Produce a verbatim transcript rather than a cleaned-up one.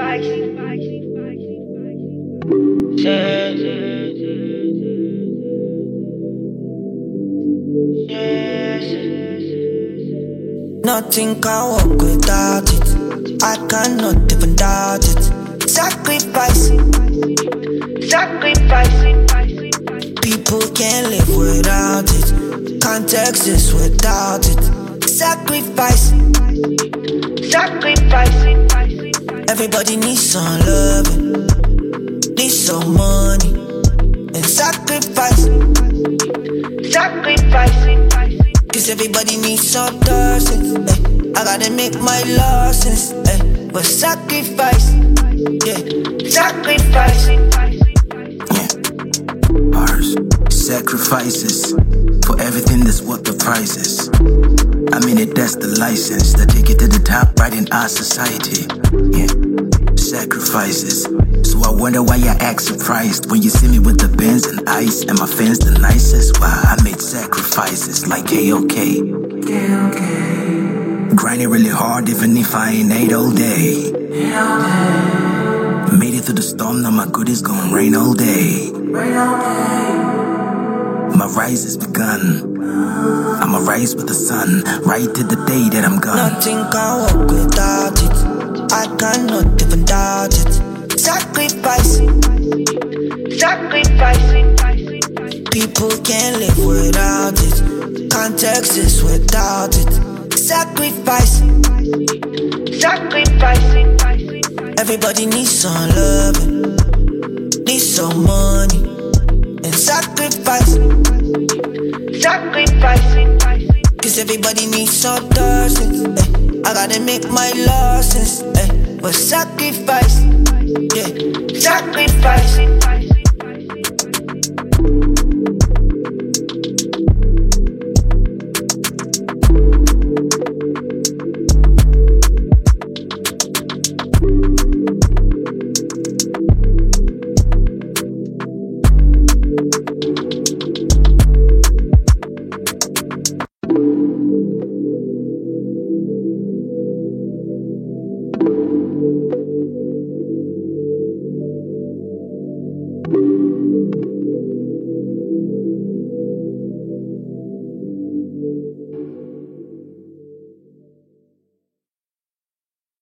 Nothing can walk without it. I cannot even doubt it. Sacrifice, sacrifice. People can't live without it. Can't exist without it. Sacrifice, sacrifice. Everybody needs some loving, needs some money, and sacrifice, sacrifice. Cause everybody needs some doses, eh. I gotta make my losses, eh. But sacrifice, yeah, sacrifice. Yeah, ours, sacrifices for everything that's worth the prices. I mean it, that's the license that take it to the top right in our society. Yeah, sacrifices. So I wonder why you act surprised when you see me with the Benz and ice and my fans the nicest. Why I made sacrifices like hey okay, okay, okay. Grinding really hard even if I ain't ate all day. Made it through the storm, now my goodies gon' rain all day. Rain all day. My rise has begun. I'ma rise with the sun right to the day that I'm gone. Nothing can walk without it. I cannot even doubt it. Sacrifice, sacrifice. People can't live without it. Can't exist without it. Sacrifice, sacrifice. Everybody needs some loving, needs some money, and sacrifice, sacrifice. Cause everybody needs some doses, eh. I gotta make my losses, eh. But sacrifice, yeah, sacrifice.